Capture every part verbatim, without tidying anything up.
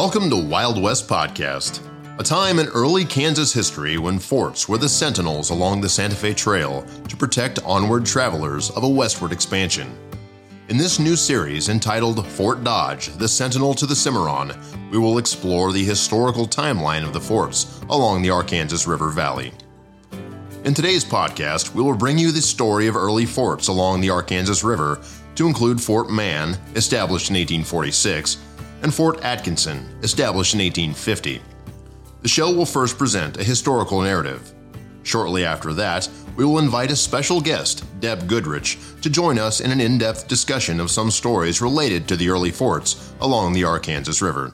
Welcome to Wild West Podcast, a time in early Kansas history when forts were the sentinels along the Santa Fe Trail to protect onward travelers of a westward expansion. In this new series entitled Fort Dodge, the Sentinel to the Cimarron, we will explore the historical timeline of the forts along the Arkansas River Valley. In today's podcast, we will bring you the story of early forts along the Arkansas River to include Fort Mann, established in eighteen forty-six, and Fort Atkinson, established in eighteen fifty. The show will first present a historical narrative. Shortly after that, we will invite a special guest, Deb Goodrich, to join us in an in-depth discussion of some stories related to the early forts along the Arkansas River.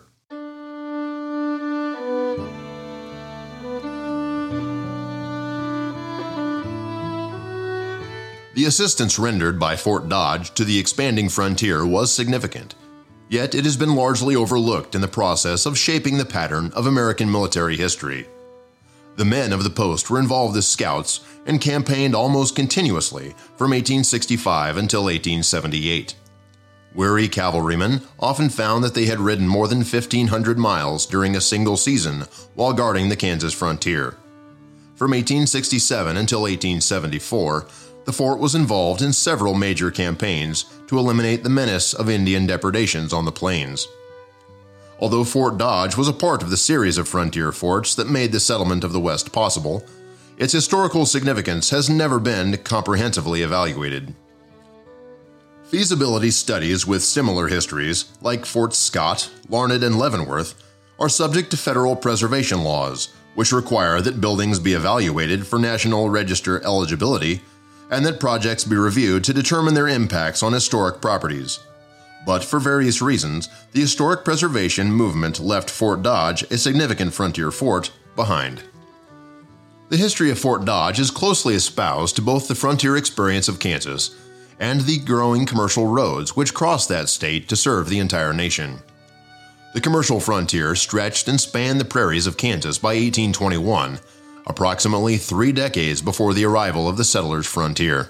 The assistance rendered by Fort Dodge to the expanding frontier was significant. Yet it has been largely overlooked in the process of shaping the pattern of American military history. The men of the post were involved as scouts and campaigned almost continuously from eighteen sixty-five until eighteen seventy-eight. Weary cavalrymen often found that they had ridden more than fifteen hundred miles during a single season while guarding the Kansas frontier. From eighteen sixty-seven until eighteen seventy-four, the fort was involved in several major campaigns to eliminate the menace of Indian depredations on the plains. Although Fort Dodge was a part of the series of frontier forts that made the settlement of the West possible, its historical significance has never been comprehensively evaluated. Feasibility studies with similar histories, like Forts Scott, Larned, and Leavenworth, are subject to federal preservation laws, which require that buildings be evaluated for National Register eligibility and that projects be reviewed to determine their impacts on historic properties. But for various reasons, the historic preservation movement left Fort Dodge, a significant frontier fort, behind. The history of Fort Dodge is closely espoused to both the frontier experience of Kansas and the growing commercial roads which crossed that state to serve the entire nation. The commercial frontier stretched and spanned the prairies of Kansas by eighteen twenty-one, approximately three decades before the arrival of the settlers' frontier.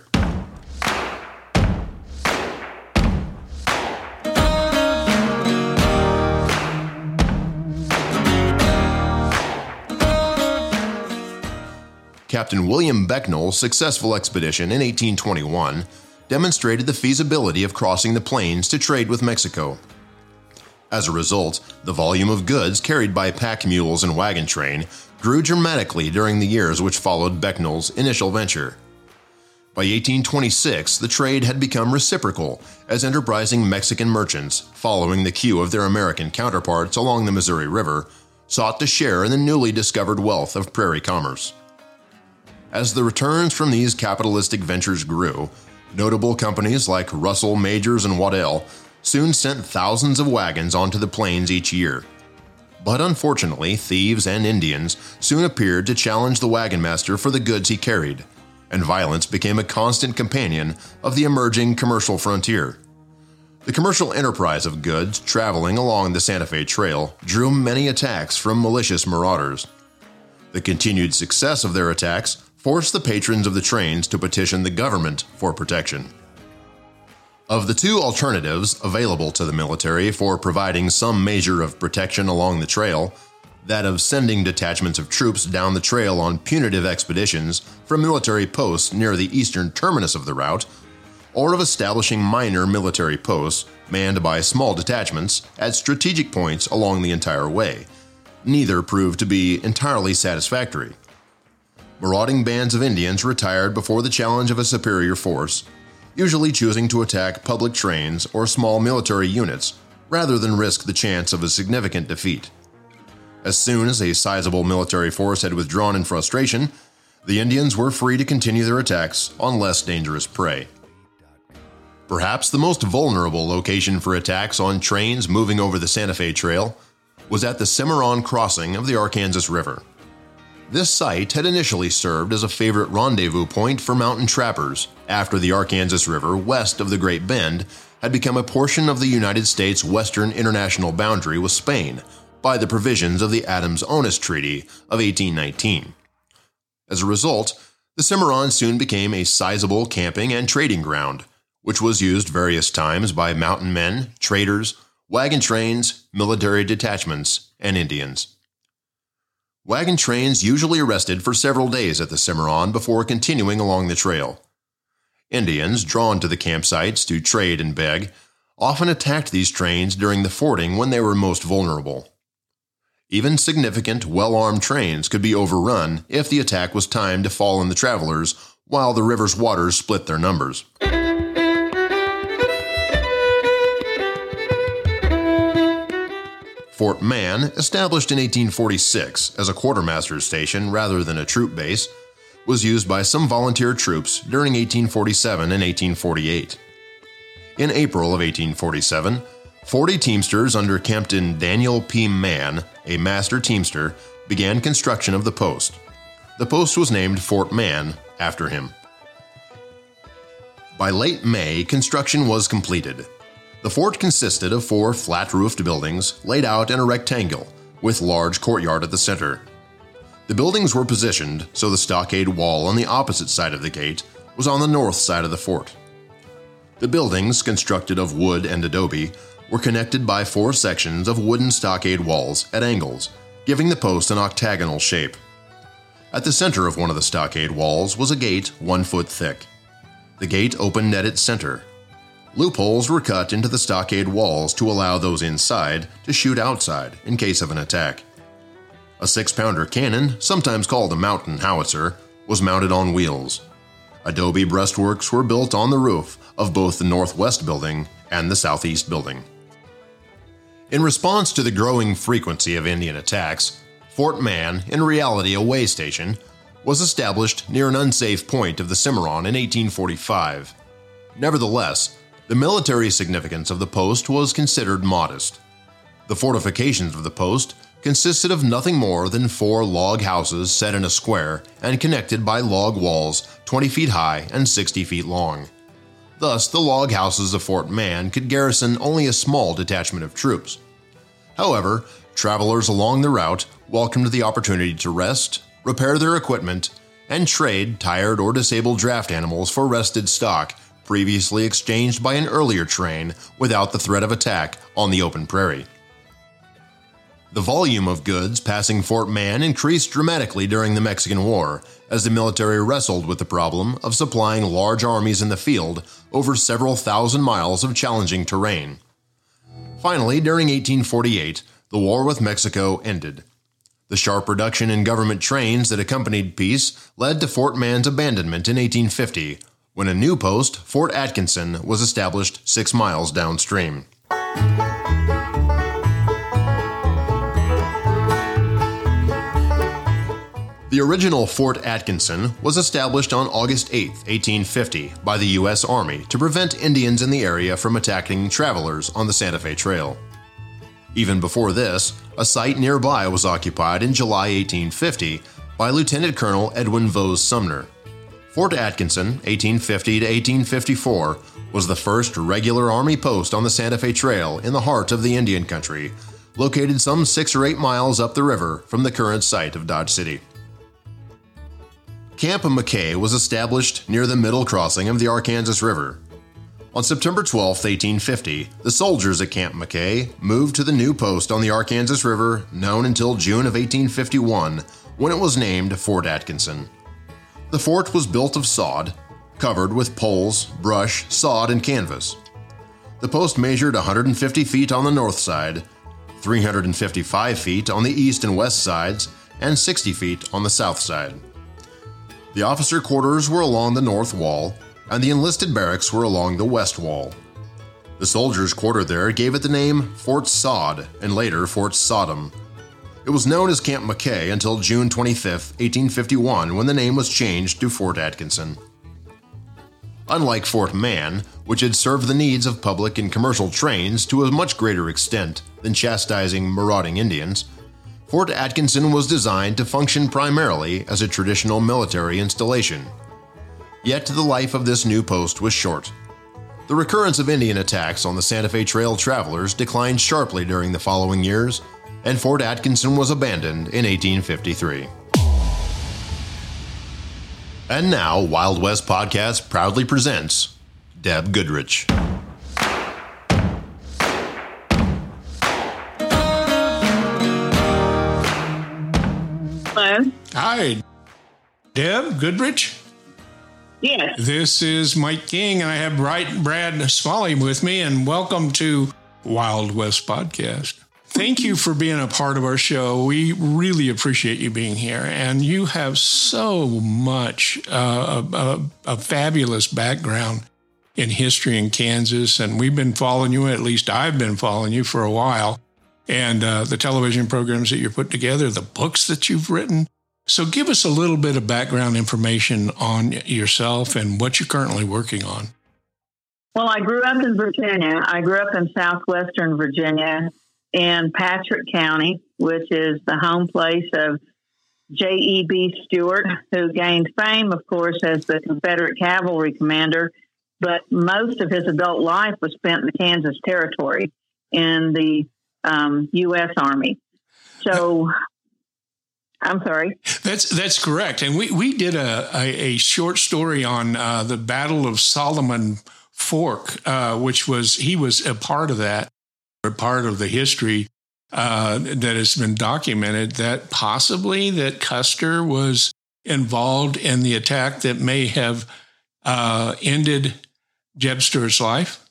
Captain William Becknell's successful expedition in eighteen twenty-one demonstrated the feasibility of crossing the plains to trade with Mexico. As a result, the volume of goods carried by pack mules and wagon train grew dramatically during the years which followed Becknell's initial venture. By eighteen twenty-six, the trade had become reciprocal as enterprising Mexican merchants, following the cue of their American counterparts along the Missouri River, sought to share in the newly discovered wealth of prairie commerce. As the returns from these capitalistic ventures grew, notable companies like Russell, Majors, and Waddell soon sent thousands of wagons onto the plains each year. But unfortunately, thieves and Indians soon appeared to challenge the wagon master for the goods he carried, and violence became a constant companion of the emerging commercial frontier. The commercial enterprise of goods traveling along the Santa Fe Trail drew many attacks from malicious marauders. The continued success of their attacks forced the patrons of the trains to petition the government for protection. Of the two alternatives available to the military for providing some measure of protection along the trail, that of sending detachments of troops down the trail on punitive expeditions from military posts near the eastern terminus of the route, or of establishing minor military posts manned by small detachments at strategic points along the entire way, neither proved to be entirely satisfactory. Marauding bands of Indians retired before the challenge of a superior force, usually choosing to attack public trains or small military units rather than risk the chance of a significant defeat. As soon as a sizable military force had withdrawn in frustration, the Indians were free to continue their attacks on less dangerous prey. Perhaps the most vulnerable location for attacks on trains moving over the Santa Fe Trail was at the Cimarron crossing of the Arkansas River. This site had initially served as a favorite rendezvous point for mountain trappers after the Arkansas River west of the Great Bend had become a portion of the United States' western international boundary with Spain by the provisions of the Adams-Onis Treaty of eighteen nineteen. As a result, the Cimarron soon became a sizable camping and trading ground, which was used various times by mountain men, traders, wagon trains, military detachments, and Indians. Wagon trains usually rested for several days at the Cimarron before continuing along the trail. Indians, drawn to the campsites to trade and beg, often attacked these trains during the fording when they were most vulnerable. Even significant, well-armed trains could be overrun if the attack was timed to fall on the travelers while the river's waters split their numbers. Fort Mann, established in eighteen forty-six as a quartermaster's station rather than a troop base, was used by some volunteer troops during eighteen forty-seven and eighteen forty-eight. In April of eighteen forty-seven, forty Teamsters under Captain Daniel P. Mann, a master Teamster, began construction of the post. The post was named Fort Mann after him. By late May, construction was completed. The fort consisted of four flat-roofed buildings laid out in a rectangle, with large courtyard at the center. The buildings were positioned so the stockade wall on the opposite side of the gate was on the north side of the fort. The buildings, constructed of wood and adobe, were connected by four sections of wooden stockade walls at angles, giving the post an octagonal shape. At the center of one of the stockade walls was a gate one foot thick. The gate opened at its center. Loopholes were cut into the stockade walls to allow those inside to shoot outside in case of an attack. A six-pounder cannon, sometimes called a mountain howitzer, was mounted on wheels. Adobe breastworks were built on the roof of both the northwest building and the southeast building. In response to the growing frequency of Indian attacks, Fort Mann, in reality a way station, was established near an unsafe point of the Cimarron in eighteen forty-five. Nevertheless, the military significance of the post was considered modest. The fortifications of the post consisted of nothing more than four log houses set in a square and connected by log walls twenty feet high and sixty feet long. Thus, the log houses of Fort Mann could garrison only a small detachment of troops. However, travelers along the route welcomed the opportunity to rest, repair their equipment, and trade tired or disabled draft animals for rested stock previously exchanged by an earlier train without the threat of attack on the open prairie. The volume of goods passing Fort Mann increased dramatically during the Mexican War as the military wrestled with the problem of supplying large armies in the field over several thousand miles of challenging terrain. Finally, during eighteen forty-eight, the war with Mexico ended. The sharp reduction in government trains that accompanied peace led to Fort Mann's abandonment in eighteen fifty, when a new post, Fort Atkinson, was established six miles downstream. The original Fort Atkinson was established on August eighth, eighteen fifty, by the U S Army to prevent Indians in the area from attacking travelers on the Santa Fe Trail. Even before this, a site nearby was occupied in July eighteen fifty by Lieutenant Colonel Edwin Vose Sumner. Fort Atkinson, eighteen fifty to eighteen fifty-four, was the first regular Army post on the Santa Fe Trail in the heart of the Indian Country, located some six or eight miles up the river from the current site of Dodge City. Camp McKay was established near the middle crossing of the Arkansas River. On September twelfth, eighteen fifty, the soldiers at Camp McKay moved to the new post on the Arkansas River known until June of eighteen fifty-one, when it was named Fort Atkinson. The fort was built of sod, covered with poles, brush, sod, and canvas. The post measured one hundred fifty feet on the north side, three hundred fifty-five feet on the east and west sides, and sixty feet on the south side. The officer quarters were along the north wall, and the enlisted barracks were along the west wall. The soldiers quartered there gave it the name Fort Sod and later Fort Sodom. It was known as Camp McKay until June twenty-fifth, eighteen fifty-one, when the name was changed to Fort Atkinson. Unlike Fort Mann, which had served the needs of public and commercial trains to a much greater extent than chastising marauding Indians, Fort Atkinson was designed to function primarily as a traditional military installation. Yet the life of this new post was short. The recurrence of Indian attacks on the Santa Fe Trail travelers declined sharply during the following years, and Fort Atkinson was abandoned in eighteen fifty-three. And now, Wild West Podcast proudly presents Deb Goodrich. Hi, Deb Goodrich. Yes. This is Mike King, and I have Brad Smalley with me, and welcome to Wild West Podcast. Thank you for being a part of our show. We really appreciate you being here, and you have so much, uh, a, a fabulous background in history in Kansas, and we've been following you, at least I've been following you for a while, and uh, the television programs that you're putting together, the books that you've written. So give us a little bit of background information on yourself and what you're currently working on. Well, I grew up in Virginia. I grew up in southwestern Virginia in Patrick County, which is the home place of J E B. Stuart, who gained fame, of course, as the Confederate cavalry commander, but most of his adult life was spent in the Kansas Territory in the um, U S Army. So, I'm sorry. That's that's correct. And we, we did a, a, a short story on uh, the Battle of Solomon Fork, uh, which was, he was a part of that. Part of the history uh, that has been documented that possibly that Custer was involved in the attack that may have uh, ended Jeb Stuart's life.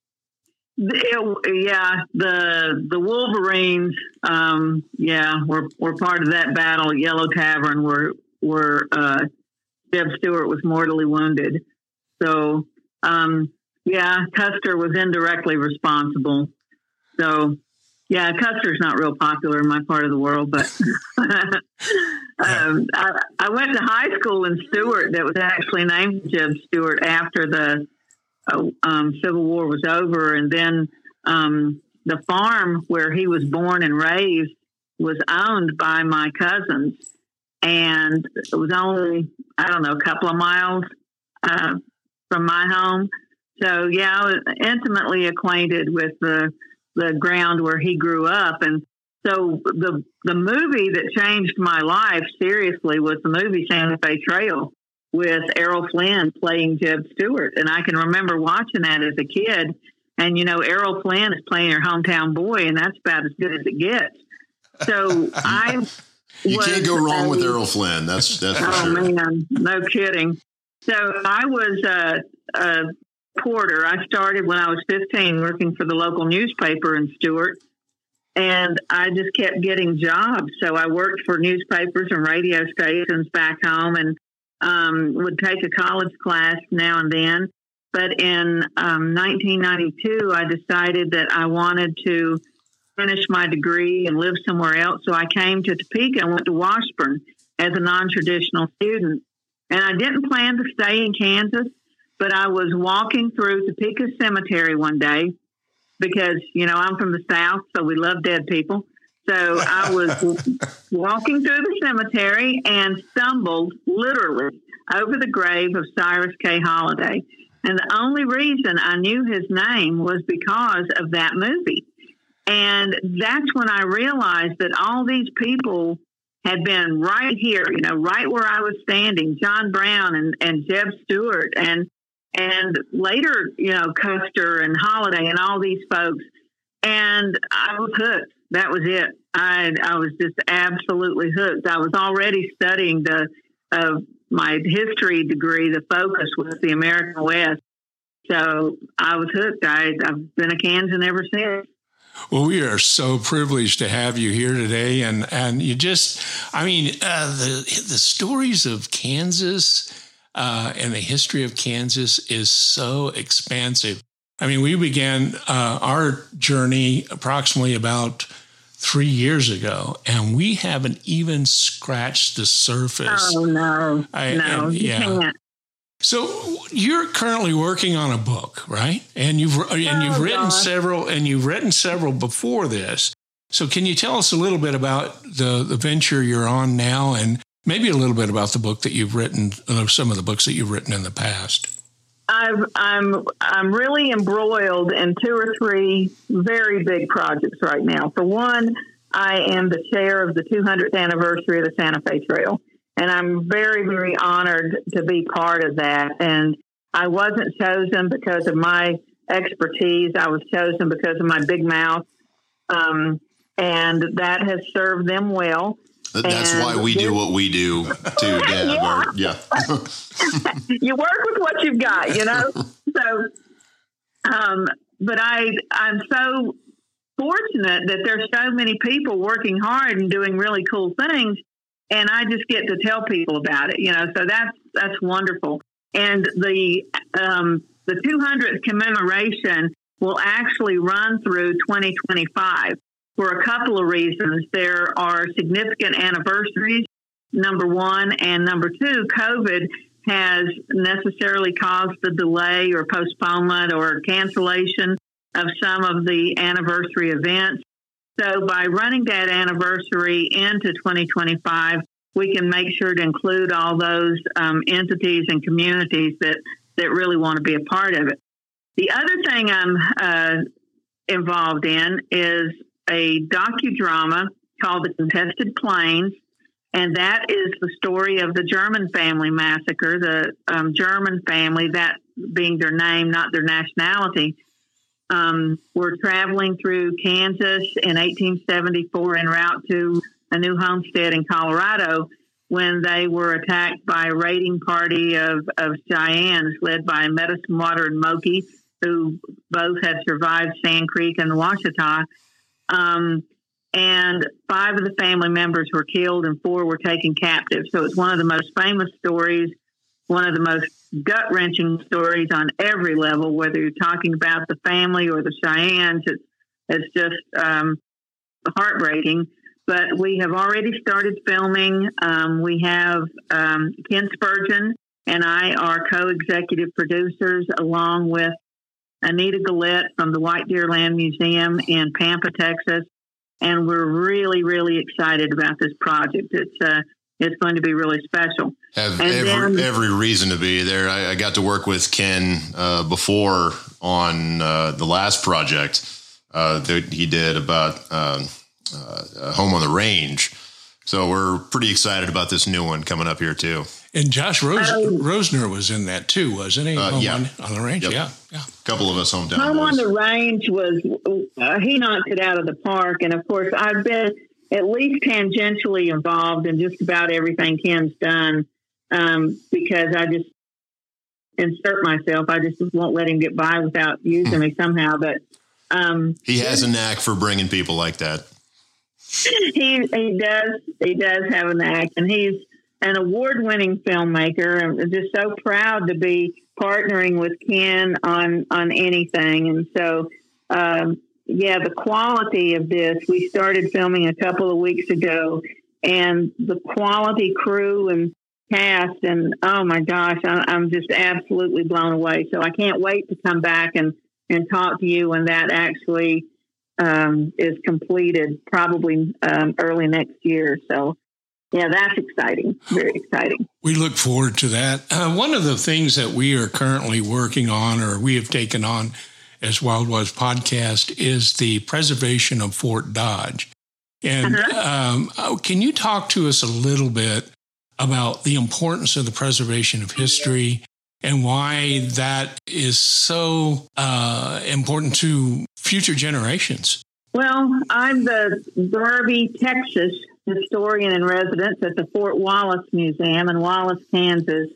It, yeah, the the Wolverines, um, yeah, were were part of that battle at Yellow Tavern, where where uh, Jeb Stuart was mortally wounded. So, um, yeah, Custer was indirectly responsible. So, yeah, Custer's not real popular in my part of the world, but um, I, I went to high school in Stuart that was actually named Jeb Stuart after the uh, um, Civil War was over. And then um, the farm where he was born and raised was owned by my cousins. And it was only, I don't know, a couple of miles uh, from my home. So, yeah, I was intimately acquainted with the the ground where he grew up. And so the the movie that changed my life seriously was the movie Santa Fe Trail with Errol Flynn playing Jeb Stuart. And I can remember watching that as a kid. And, you know, Errol Flynn is playing your hometown boy, and that's about as good as it gets. So I You was, can't go wrong uh, with Errol Flynn. That's, that's for oh, sure. Oh, man, no kidding. So I was a, a porter. I started when I was fifteen working for the local newspaper in Stuart, and I just kept getting jobs. So I worked for newspapers and radio stations back home, and um, would take a college class now and then. But in um, nineteen ninety-two, I decided that I wanted to finish my degree and live somewhere else. So I came to Topeka and went to Washburn as a non-traditional student. And I didn't plan to stay in Kansas, but I was walking through Topeka Cemetery one day because, you know, I'm from the South, so we love dead people. So I was walking through the cemetery and stumbled literally over the grave of Cyrus K. Holliday. And the only reason I knew his name was because of that movie. And that's when I realized that all these people had been right here, you know, right where I was standing, John Brown and, and Jeb Stuart and and later, you know, Custer and Holliday and all these folks. And I was hooked. That was it. I I was just absolutely hooked. I was already studying the uh, my history degree. The focus was the American West. So I was hooked. I, I've been a Kansan ever since. Well, we are so privileged to have you here today. And, and you just, I mean, uh, the, the stories of Kansas uh, and the history of Kansas is so expansive. I mean, we began uh, our journey approximately about three years ago, and we haven't even scratched the surface. Oh, no, I, no, and, you yeah. can't. So you're currently working on a book, right? And you've and you've Oh, written God. several, and you've written several before this. So can you tell us a little bit about the, the venture you're on now, and maybe a little bit about the book that you've written, uh, some of the books that you've written in the past? I've, I'm I'm really embroiled in two or three very big projects right now. For one, I am the chair of the two hundredth anniversary of the Santa Fe Trail. And I'm very, very honored to be part of that. And I wasn't chosen because of my expertise. I was chosen because of my big mouth. Um, and that has served them well. That's and why we do what we do too, Deb. Yeah. Or, yeah. You work with what you've got, you know? So, um, but I, I'm so fortunate that there's so many people working hard and doing really cool things. And I just get to tell people about it, you know, so that's, that's wonderful. And the, um, the two hundredth commemoration will actually run through twenty twenty-five. For a couple of reasons. There are significant anniversaries, number one, and number two, COVID has necessarily caused the delay or postponement or cancellation of some of the anniversary events. So by running that anniversary into twenty twenty-five, we can make sure to include all those um, entities and communities that, that really want to be a part of it. The other thing I'm uh, involved in is a docudrama called The Contested Plains, and that is the story of the German family massacre, the um, German family, that being their name, not their nationality, um, were traveling through Kansas in eighteen seventy-four en route to a new homestead in Colorado when they were attacked by a raiding party of, of Cheyennes led by Medicine Water and Moki, who both had survived Sand Creek and the Washita. Um, and five of the family members were killed and four were taken captive. So it's one of the most famous stories, one of the most gut-wrenching stories on every level, whether you're talking about the family or the Cheyennes. It's, it's just um, heartbreaking. But we have already started filming. Um, we have um, Ken Spurgeon and I are co-executive producers, along with Anita Gillette from the White Deer Land Museum in Pampa, Texas. And we're really, really excited about this project. It's uh, it's going to be really special. Have and every, then, every reason to be there. I, I got to work with Ken uh, before on uh, the last project uh, that he did about uh, uh, Home on the Range. So we're pretty excited about this new one coming up here too. And Josh Rose, um, Rosner was in that too, wasn't he? Uh, yeah. On, on the Range, yep. yeah, yeah. A couple of us hometown Home boys. on the Range was, uh, he knocked it out of the park. And of course, I've been at least tangentially involved in just about everything Ken's done, um, because I just insert myself. I just won't let him get by without using hmm. me somehow. But um, he has a knack for bringing people like that. He he does he does have a knack, and he's an award-winning filmmaker. I'm just so proud to be partnering with Ken on on anything. And so, um, yeah, the quality of this. We started filming a couple of weeks ago, and the quality crew and cast, and oh my gosh, I, I'm just absolutely blown away. So I can't wait to come back and and talk to you when that actually Um, is completed, probably um, early next year. So, yeah, that's exciting. Very exciting. We look forward to that. Uh, one of the things that we are currently working on, or we have taken on as Wild West Podcast, is the preservation of Fort Dodge. And uh-huh. um, can you talk to us a little bit about the importance of the preservation of history and why that is so uh, important to future generations? Well, I'm the Garvey, Texas historian in residence at the Fort Wallace Museum in Wallace, Kansas.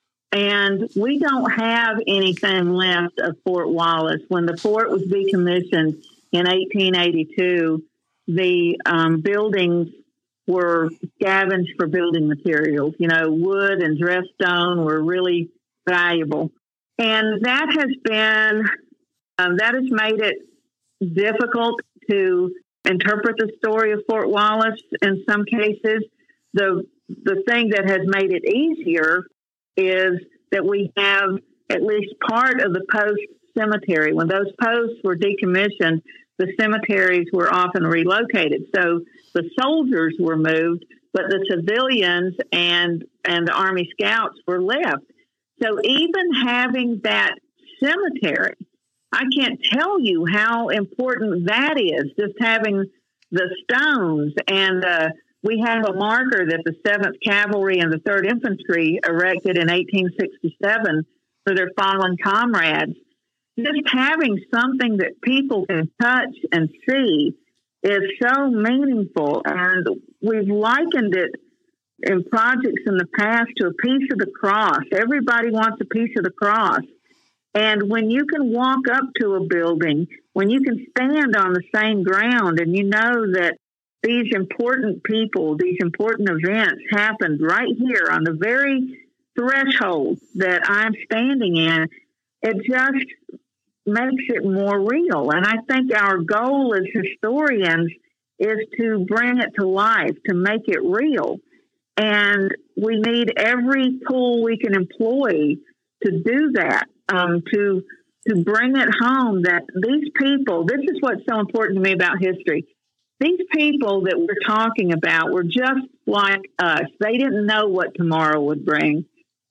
And we don't have anything left of Fort Wallace. When the fort was decommissioned in eighteen eighty-two, the um, buildings were scavenged for building materials. You know, wood and dressed stone were really valuable. And that has been, um, that has made it difficult to interpret the story of Fort Wallace in some cases. The, the thing that has made it easier is that we have at least part of the post cemetery. When those posts were decommissioned, the cemeteries were often relocated. So the soldiers were moved, but the civilians and, and the Army Scouts were left. So even having that cemetery, I can't tell you how important that is, just having the stones. And uh, we have a marker that the seventh Cavalry and the third Infantry erected in eighteen sixty-seven for their fallen comrades. Just having something that people can touch and see is so meaningful. And we've likened it in projects in the past to a piece of the cross. Everybody wants a piece of the cross. And when you can walk up to a building, when you can stand on the same ground and you know that these important people, these important events happened right here on the very threshold that I'm standing in, it just makes it more real. And I think our goal as historians is to bring it to life, to make it real. And we need every tool we can employ to do that, um, to to bring it home that these people, this is what's so important to me about history. These people that we're talking about were just like us. They didn't know what tomorrow would bring.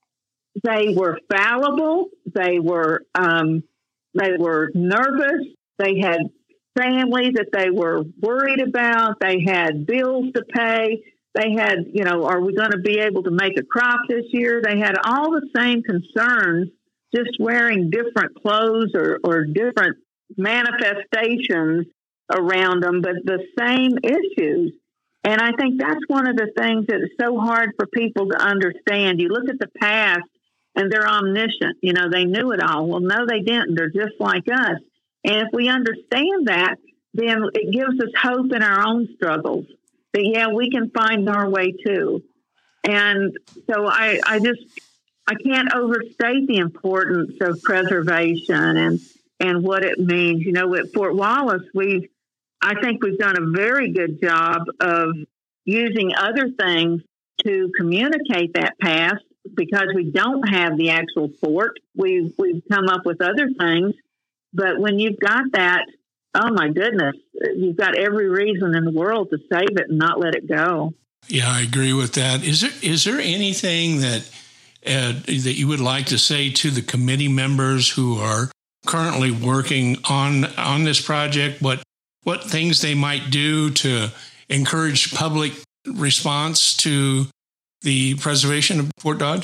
They were fallible. They were um, they were nervous. They had families that they were worried about. They had bills to pay. They had, you know, are we going to be able to make a crop this year? They had all the same concerns, just wearing different clothes or, or different manifestations around them, but the same issues. And I think that's one of the things that is so hard for people to understand. You look at the past and they're omniscient. You know, they knew it all. Well, no, they didn't. They're just like us. And if we understand that, then it gives us hope in our own struggles. That, yeah, we can find our way too. And so I, I just, I can't overstate the importance of preservation and, and what it means. You know, at Fort Wallace, we've, I think we've done a very good job of using other things to communicate that past because we don't have the actual fort. We've, we've come up with other things. But when you've got that, oh my goodness, you've got every reason in the world to save it and not let it go. Yeah, I agree with that. Is there is there anything that uh, that you would like to say to the committee members who are currently working on on this project? What what things they might do to encourage public response to the preservation of Fort Dodge?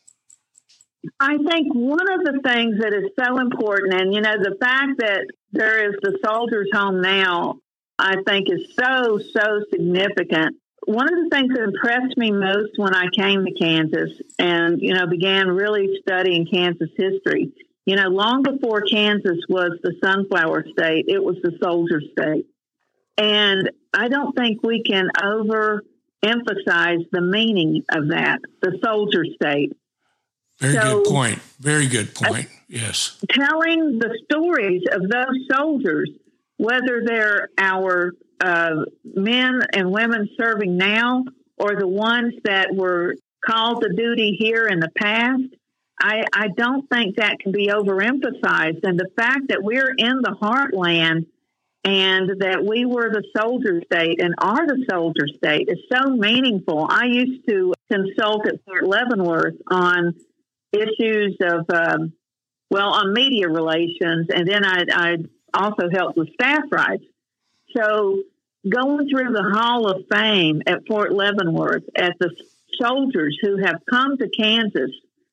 I think one of the things that is so important, and, you know, the fact that there is the Soldiers' Home now, I think is so, so significant. One of the things that impressed me most when I came to Kansas and, you know, began really studying Kansas history, you know, long before Kansas was the sunflower state, it was the soldier state. And I don't think we can overemphasize the meaning of that, the soldier state. Very so, good point. Very good point. Yes. Telling the stories of those soldiers, whether they're our uh, men and women serving now or the ones that were called to duty here in the past, I, I don't think that can be overemphasized. And the fact that we're in the heartland and that we were the soldier state and are the soldier state is so meaningful. I used to consult at Fort Leavenworth on issues of, um, well, on media relations, and then I, I also helped with staff rights. So going through the Hall of Fame at Fort Leavenworth at the soldiers who have come to Kansas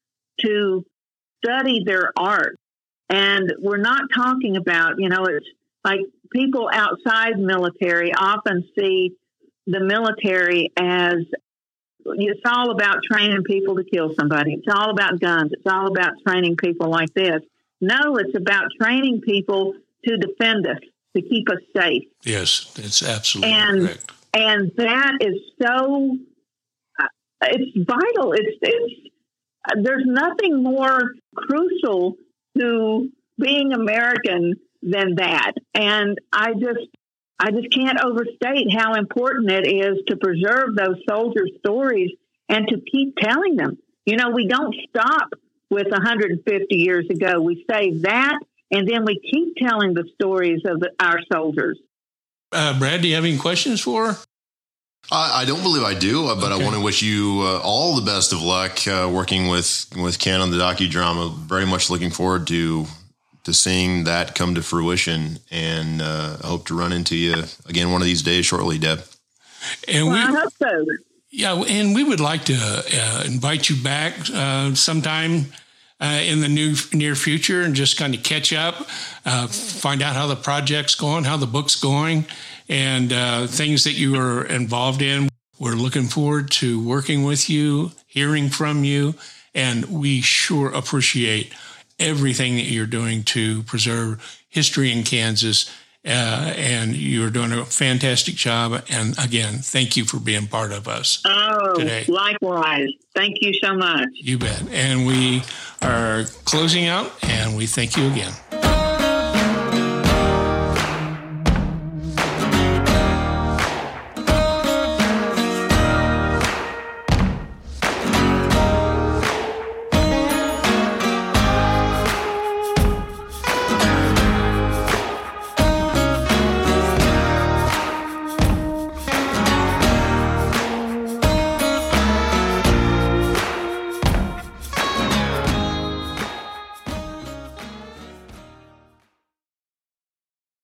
to study their art, and we're not talking about, you know, it's like people outside military often see the military as it's all about training people to kill somebody. It's all about guns. It's all about training people like this. No, it's about training people to defend us, to keep us safe. Yes, that's absolutely and, correct. And that is so, uh, it's vital. It's, it's, uh, there's nothing more crucial to being American than that. And I just, I just can't overstate how important it is to preserve those soldier stories and to keep telling them. You know, we don't stop with one hundred fifty years ago. We say that, and then we keep telling the stories of the, our soldiers. Uh, Brad, do you have any questions for her? I, I don't believe I do, but Okay. I want to wish you uh, all the best of luck uh, working with, with Ken on the docudrama. Very much looking forward to to seeing that come to fruition, and uh, I hope to run into you again one of these days shortly, Deb. And Well, we, I hope so. yeah, and we would like to uh, invite you back uh, sometime uh, in the new near future and just kind of catch up, uh, find out how the project's going, how the book's going, and uh, things that you are involved in. We're looking forward to working with you, hearing from you, and we sure appreciate everything that you're doing to preserve history in Kansas. Uh, and you're doing a fantastic job. And again, thank you for being part of us oh, today. Likewise. Thank you so much. You bet. And we are closing out, and we thank you again.